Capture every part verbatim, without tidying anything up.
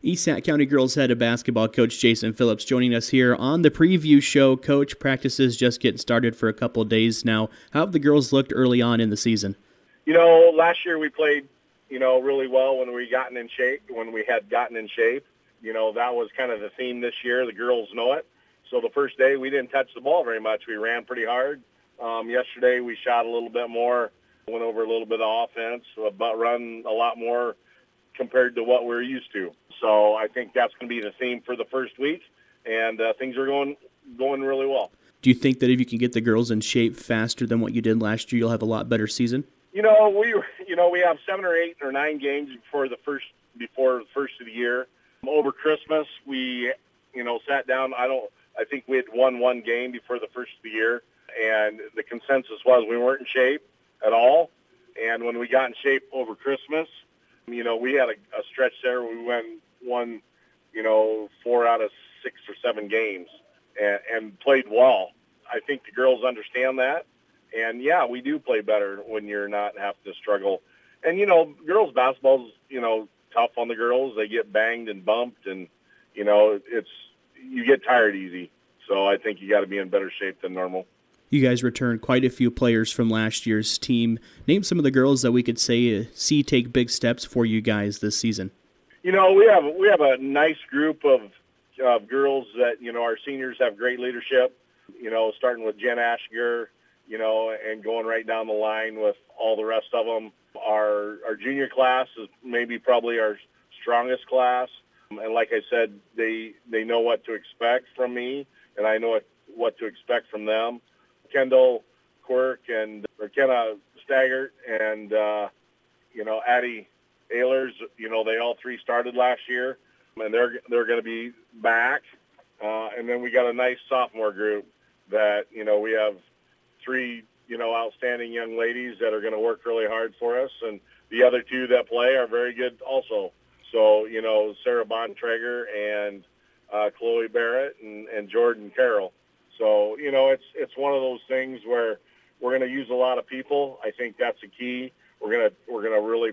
E S A T County Girls Head of Basketball Coach Jason Phillips joining us here on the preview show. Coach, practices just getting started for a couple of days now. How have the girls looked early on in the season? You know, last year we played, you know, really well when we gotten in shape, when we had gotten in shape. You know, that was kind of the theme this year. The girls know it. So the first day we didn't touch the ball very much. We ran pretty hard. Um, yesterday we shot a little bit more, went over a little bit of offense, but run a lot more compared to what we're used to. So I think that's going to be the theme for the first week, and uh, things are going going really well. Do you think that if you can get the girls in shape faster than what you did last year, you'll have a lot better season? You know, we you know we have seven or eight or nine games before the first before the first of the year. Over Christmas, we you know sat down. I don't. I think we had won one game before the first of the year, and the consensus was we weren't in shape at all. And when we got in shape over Christmas, you know, we had a, a stretch there where we went won, you know, four out of six or seven games and, and played well. I think the girls understand that. And, yeah, we do play better when you're not having to struggle. And, you know, girls basketball's, you know, tough on the girls. They get banged and bumped, and, you know, it's you get tired easy. So I think you got to be in better shape than normal. You guys returned quite a few players from last year's team. Name some of the girls that we could say uh, see take big steps for you guys this season. You know, we have we have a nice group of uh, girls that, you know, our seniors have great leadership, you know, starting with Jen Ashiger, you know, and going right down the line with all the rest of them. Our our junior class is maybe probably our strongest class. And like I said, they they know what to expect from me, and I know what, what to expect from them. Kendall Quirk and or Kenna Staggart and, uh, you know, Addie Ehlers, you know, they all three started last year, and they're they're going to be back. Uh, and then we got a nice sophomore group that, you know, we have three, you know, outstanding young ladies that are going to work really hard for us. And the other two that play are very good also. So, you know, Sarah Bontrager and uh, Chloe Barrett and, and Jordan Carroll. So, you know, it's it's one of those things where we're going to use a lot of people. I think that's the key. We're going to we're going to really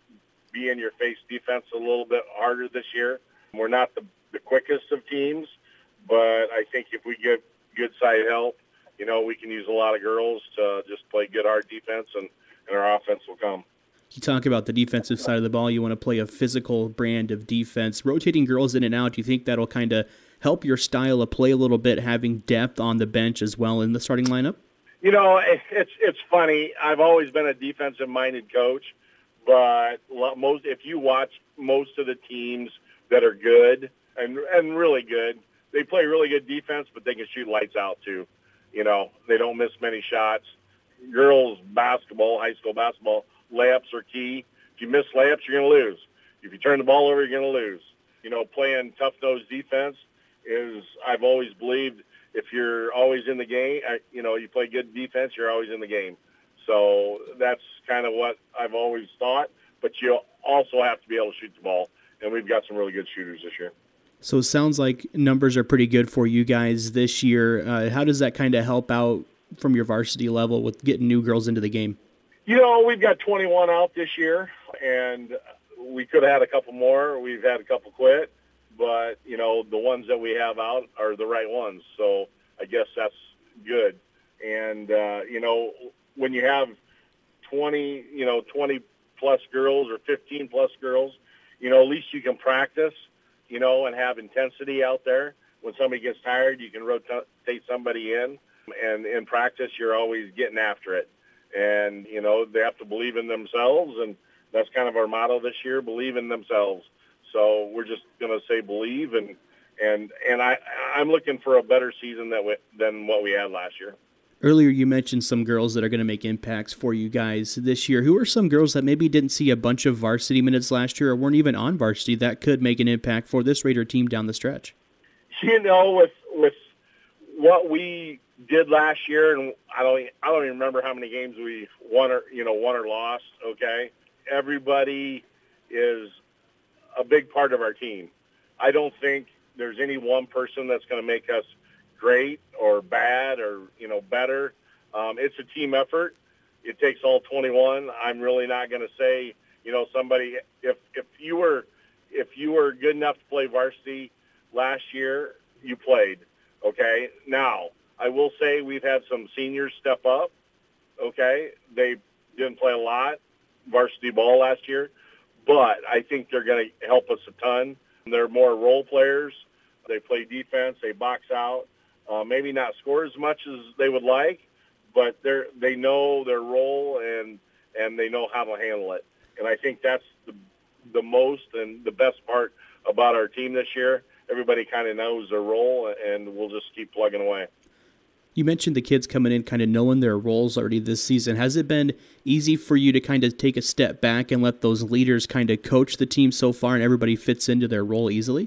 be in your face defense a little bit harder this year. We're not the, the quickest of teams, but I think if we get good side help, you know, we can use a lot of girls to just play good hard defense, and, and our offense will come. You talk about the defensive side of the ball. You want to play a physical brand of defense. Rotating girls in and out, do you think that'll kind of help your style of play a little bit, having depth on the bench as well in the starting lineup? You know, it's it's funny. I've always been a defensive-minded coach, but most if you watch most of the teams that are good and and really good, they play really good defense, but they can shoot lights out too. You know, they don't miss many shots. Girls basketball, high school basketball, layups are key. If you miss layups, you're going to lose. If you turn the ball over, you're going to lose. You know, playing tough-nosed defense is, I've always believed, if you're always in the game, you know, you play good defense, you're always in the game. So that's kind of what I've always thought. But you also have to be able to shoot the ball, and we've got some really good shooters this year. So it sounds like numbers are pretty good for you guys this year. Uh, how does that kind of help out from your varsity level with getting new girls into the game? You know, we've got twenty-one out this year, and we could have had a couple more. We've had a couple quit. But, you know, the ones that we have out are the right ones. So I guess that's good. And, uh, you know, when you have twenty, you know, twenty-plus girls or fifteen-plus girls, you know, at least you can practice, you know, and have intensity out there. When somebody gets tired, you can rotate somebody in. And in practice, you're always getting after it. And, you know, they have to believe in themselves, and that's kind of our motto this year, believe in themselves. So we're just going to say believe, and and and I I'm looking for a better season that we, than what we had last year. Earlier, you mentioned some girls that are going to make impacts for you guys this year. Who are some girls that maybe didn't see a bunch of varsity minutes last year or weren't even on varsity that could make an impact for this Raider team down the stretch? You know, with with what we did last year, and I don't I don't even remember how many games we won or you know won or lost. Okay, everybody is a big part of our team. I don't think there's any one person that's going to make us great or bad or, you know, better. Um, it's a team effort. It takes all twenty-one. I'm really not going to say, you know, somebody, if, if you were, if you were good enough to play varsity last year, you played, okay? Now, I will say we've had some seniors step up, okay? They didn't play a lot varsity ball last year, but I think they're going to help us a ton. They're more role players. They play defense. They box out. Uh, maybe not score as much as they would like, but they're they know their role and and they know how to handle it. And I think that's the the most and the best part about our team this year. Everybody kind of knows their role, and we'll just keep plugging away. You mentioned the kids coming in kind of knowing their roles already this season. Has it been easy for you to kind of take a step back and let those leaders kind of coach the team so far and everybody fits into their role easily?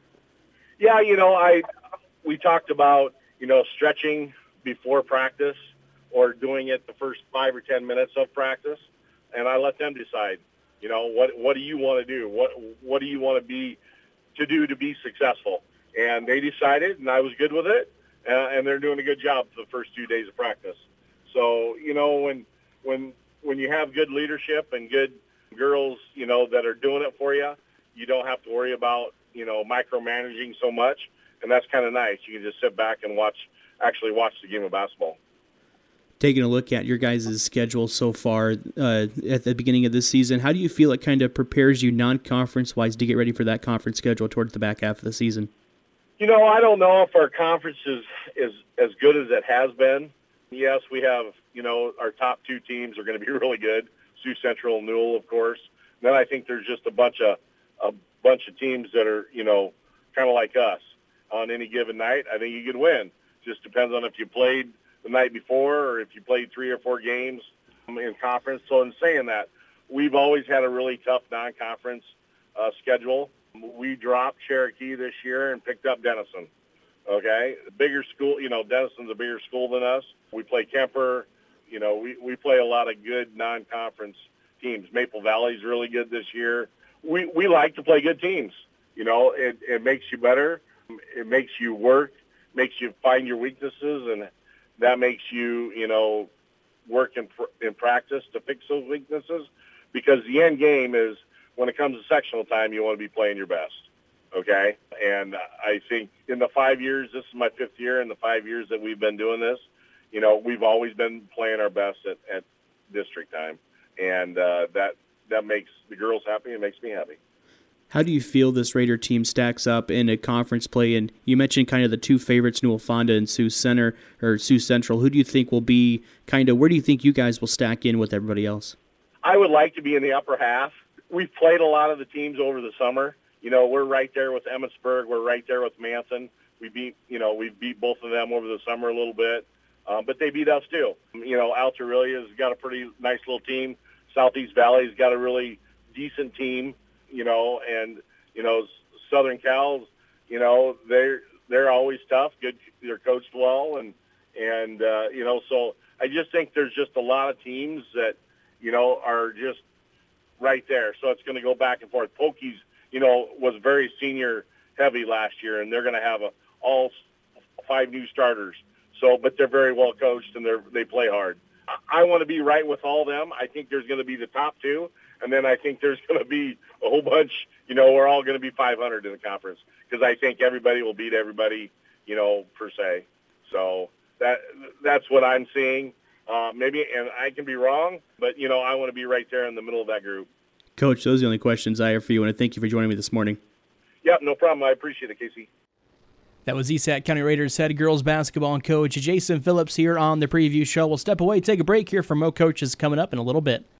Yeah, you know, I we talked about, you know, stretching before practice or doing it the first five or ten minutes of practice, and I let them decide, you know, what what do you want to do? What what do you want to be to do to be successful? And they decided, and I was good with it. Uh, and they're doing a good job for the first two days of practice. So, you know, when when when you have good leadership and good girls, you know, that are doing it for you, you don't have to worry about, you know, micromanaging so much. And that's kind of nice. You can just sit back and watch, actually watch the game of basketball. Taking a look at your guys' schedule so far uh, at the beginning of this season, how do you feel it kind of prepares you non-conference-wise to get ready for that conference schedule towards the back half of the season? You know, I don't know if our conference is, is as good as it has been. Yes, we have, you know, our top two teams are going to be really good, Sioux Central and Newell, of course. Then I think there's just a bunch of a bunch of teams that are, you know, kind of like us. On any given night, I think you could win. Just depends on if you played the night before or if you played three or four games in conference. So in saying that, we've always had a really tough non-conference uh, schedule. We dropped Cherokee this year and picked up Denison, okay? The bigger school, you know, Denison's a bigger school than us. We play Kemper. You know, we, we play a lot of good non-conference teams. Maple Valley's really good this year. We we like to play good teams. You know, it, it makes you better. It makes you work, makes you find your weaknesses, and that makes you, you know, work in, in practice to fix those weaknesses, because the end game is, when it comes to sectional time, you want to be playing your best, okay? And I think in the five years, this is my fifth year, in the five years that we've been doing this, you know, we've always been playing our best at, at district time. And uh, that that makes the girls happy and makes me happy. How do you feel this Raider team stacks up in a conference play? And you mentioned kind of the two favorites, Newell Fonda and Sioux Center or Sioux Central. Who do you think will be kind of, where do you think you guys will stack in with everybody else? I would like to be in the upper half. We've played a lot of the teams over the summer. You know, we're right there with Emmitsburg. We're right there with Manson. We beat, you know, we beat both of them over the summer a little bit, um, but they beat us too. You know, Alta-Aurelia's got a pretty nice little team. Southeast Valley's got a really decent team. You know, and you know, Southern Cal's, you know, they're they're always tough. Good, they're coached well, and and uh, you know, so I just think there's just a lot of teams that, you know, are just right there. So it's going to go back and forth. Pokey's, you know, was very senior heavy last year, and they're going to have a, all five new starters. So, but they're very well coached, and they're they play hard. I, I want to be right with all of them. I think there's going to be the top two, and then I think there's going to be a whole bunch. You know, we're all going to be five hundred in the conference, because I think everybody will beat everybody, you know, per se. So that that's what I'm seeing. Uh, maybe, and I can be wrong, but, you know, I want to be right there in the middle of that group. Coach, those are the only questions I have for you, and I thank you for joining me this morning. Yeah, no problem. I appreciate it, Casey. That was E S A C County Raiders head girls basketball coach Jason Phillips here on the preview show. We'll step away, take a break here for Mo Coaches coming up in a little bit.